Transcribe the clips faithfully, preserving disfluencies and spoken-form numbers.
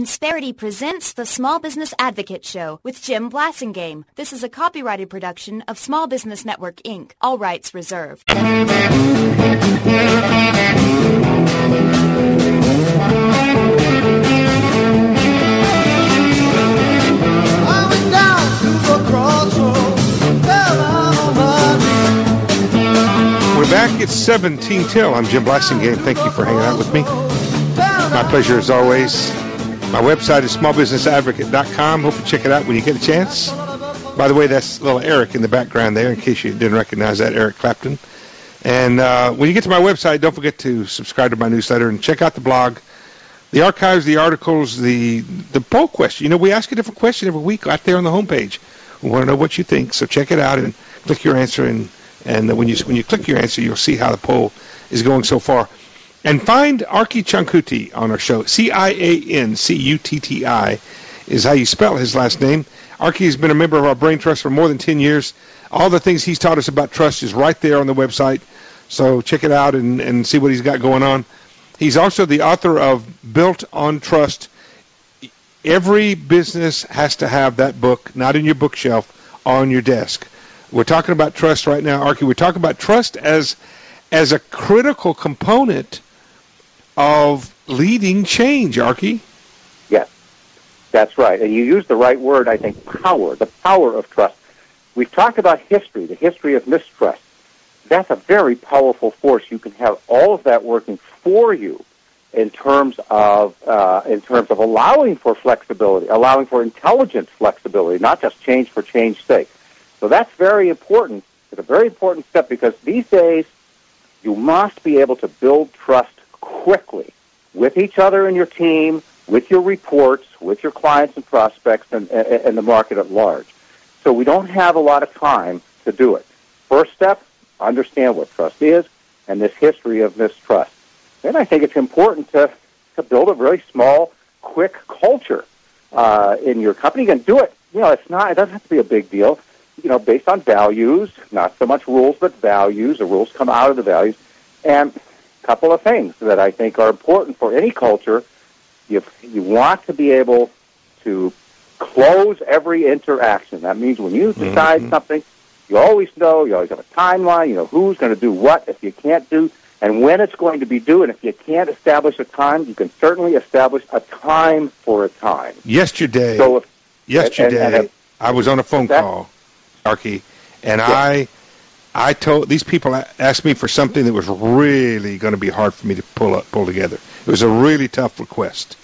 Insperity presents the Small Business Advocate Show with Jim Blasingame. This is a copyrighted production of Small Business Network, Incorporated. All rights reserved. I went down to the crossroads, fell out on my knees. We're back. It's seventeen till. I'm Jim Blasingame. Thank you for hanging out with me. My pleasure as always. My website is small business advocate dot com. Hope you check it out when you get a chance. By the way, that's little Eric in the background there, in case you didn't recognize that, Eric Clapton. And uh, when you get to my website, don't forget to subscribe to my newsletter and check out the blog, the archives, the articles, the the poll question. You know, we ask a different question every week out there on the homepage. We want to know what you think, so check it out and click your answer. And, and when you when you click your answer, you'll see how the poll is going so far. And find Arky Chancutti on our show. C I A N C U T T I is how you spell his last name. Arky has been a member of our Brain Trust for more than ten years. All the things he's taught us about trust is right there on the website. So check it out and, and see what he's got going on. He's also the author of Built on Trust. Every business has to have that book, not in your bookshelf, on your desk. We're talking about trust right now, Arky. We're talking about trust as as a critical component of leading change, Arky. Yes, that's right. And you used the right word, I think, power, the power of trust. We've talked about history, the history of mistrust. That's a very powerful force. You can have all of that working for you in terms of uh, in terms of allowing for flexibility, allowing for intelligent flexibility, not just change for change's sake. So that's very important. It's a very important step because these days you must be able to build trust quickly with each other in your team, with your reports, with your clients and prospects, and, and, and the market at large. So we don't have a lot of time to do it. First step, understand what trust is and this history of mistrust. Then I think it's important to, to build a very small, quick culture uh, in your company. You can do it. You know, it's not. It doesn't have to be a big deal. You know, based on values, not so much rules, but values. The rules come out of the values. And couple of things that I think are important for any culture. You you want to be able to close every interaction. That means when you decide mm-hmm. something, you always know, you always have a timeline, you know who's going to do what, if you can't do, and when it's going to be due. And if you can't establish a time, you can certainly establish a time for a time. Yesterday, so if, yesterday, and, and if, I was on a phone call, Arky, and yeah. I... I told these people asked me for something that was really going to be hard for me to pull up, pull together. It was a really tough request,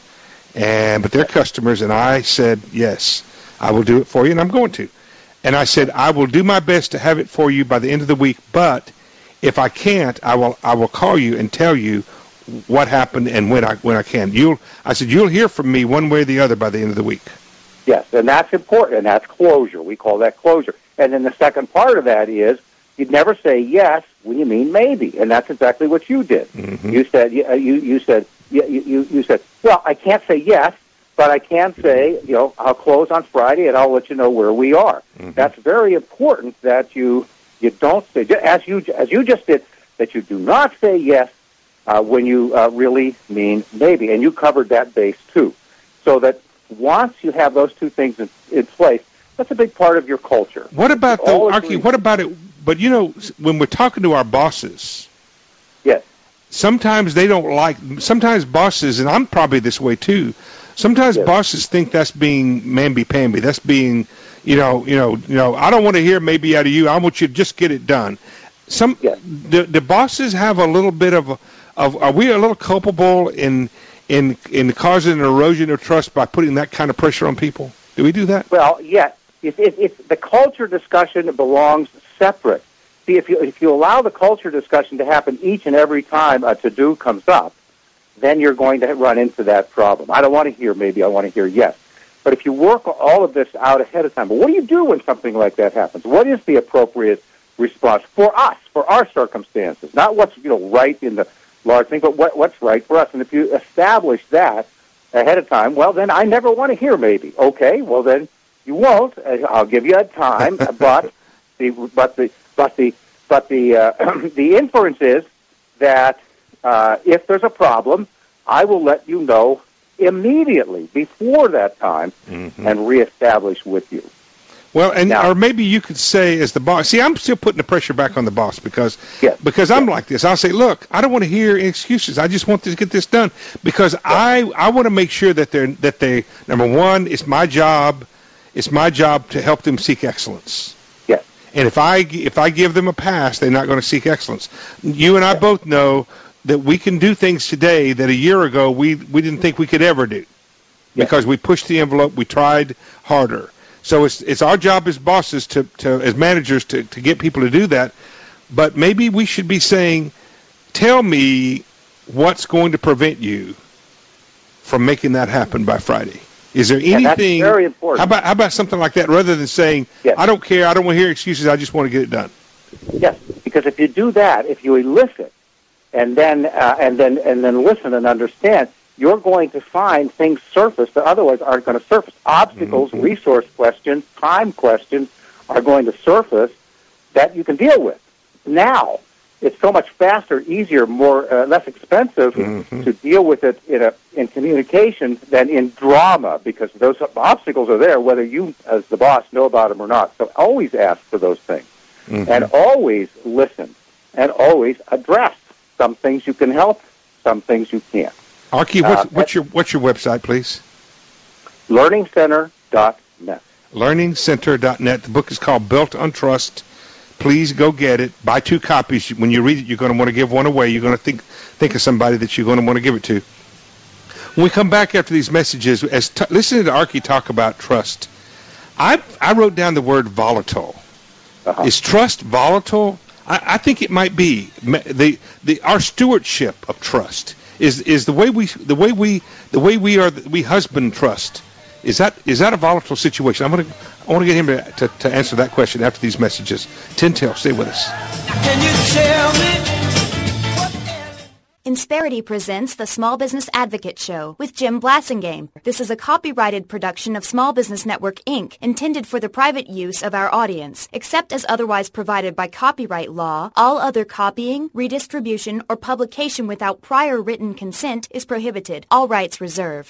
and but they're customers, and I said yes, I will do it for you, and I'm going to. And I said I will do my best to have it for you by the end of the week. But if I can't, I will I will call you and tell you what happened and when I when I can. You'll I said you'll hear from me one way or the other by the end of the week. Yes, and that's important, and that's closure. We call that closure. And then the second part of that is, you'd never say yes when you mean maybe, and that's exactly what you did. Mm-hmm. You said you you said you, you you said, well, I can't say yes, but I can say, you know, I'll close on Friday and I'll let you know where we are. Mm-hmm. That's very important that you you don't say, as you as you just did, that you do not say yes uh, when you uh, really mean maybe, and you covered that base too. So that once you have those two things in, in place, that's a big part of your culture. What about the Arky? What about it? But, you know, when we're talking to our bosses, yes, sometimes they don't like, sometimes bosses, and I'm probably this way too, sometimes yes. bosses think that's being mamby-pamby. That's being, you know, you know, you know, I don't want to hear maybe out of you. I want you to just get it done. Some, yes. the, the bosses have a little bit of, a, of, are we a little culpable in, in, in causing an erosion of trust by putting that kind of pressure on people? Do we do that? Well, yes. If, if, if the culture discussion belongs separate. See, if you if you allow the culture discussion to happen each and every time a to-do comes up, then you're going to run into that problem. I don't want to hear maybe, I want to hear yes. But if you work all of this out ahead of time, but what do you do when something like that happens? What is the appropriate response for us, for our circumstances? Not what's, you know, right in the large thing, but what, what's right for us. And if you establish that ahead of time, well, then I never want to hear maybe. Okay, well then you won't. I'll give you a time, but the but the but the but the uh, the inference is that uh, if there's a problem, I will let you know immediately before that time mm-hmm. and reestablish with you. Well, and now, or maybe you could say as the boss, see, I'm still putting the pressure back on the boss because yes, because I'm yes. like this. I'll say, look, I don't want to hear excuses. I just want to get this done because yes. I I want to make sure that they're that they number one, it's my job, it's my job to help them seek excellence. Yes. And if I if I give them a pass, they're not going to seek excellence. You and I yes. both know that we can do things today that a year ago we we didn't think we could ever do yes. because we pushed the envelope, we tried harder. So it's it's our job as bosses to, to as managers to, to get people to do that. But maybe we should be saying, tell me what's going to prevent you from making that happen by Friday. Is there anything? And that's very important. How about how about something like that rather than saying, yes. I don't care, I don't want to hear excuses, I just want to get it done. Yes, because if you do that, if you elicit and then uh, and then and then listen and understand, you're going to find things surface that otherwise aren't going to surface. Obstacles, mm-hmm. resource questions, time questions are going to surface that you can deal with. Now, it's so much faster, easier, more uh, less expensive mm-hmm. to deal with it in a in communication than in drama, because those obstacles are there whether you, as the boss, know about them or not. So always ask for those things, mm-hmm. and always listen, and always address. Some things you can help, some things you can't. Archie, what's, uh, what's your what's your website, please? learning center dot net. learning center dot net. The book is called Built on Trust. Please go get it. Buy two copies. When you read it, you're going to want to give one away. You're going to think think of somebody that you're going to want to give it to. When we come back after these messages, as t- listening to Archie talk about trust, I I wrote down the word volatile. Uh-huh. Is trust volatile? I, I think it might be. The the our stewardship of trust. Is is the way we the way we the way we are we husband trust? Is that is that a volatile situation? I'm gonna I want to get him to, to, to answer that question after these messages. Tintel, stay with us. Can you tell me? Insperity presents the Small Business Advocate Show with Jim Blasingame. This is a copyrighted production of Small Business Network, Incorporated, intended for the private use of our audience. Except as otherwise provided by copyright law, all other copying, redistribution, or publication without prior written consent is prohibited. All rights reserved.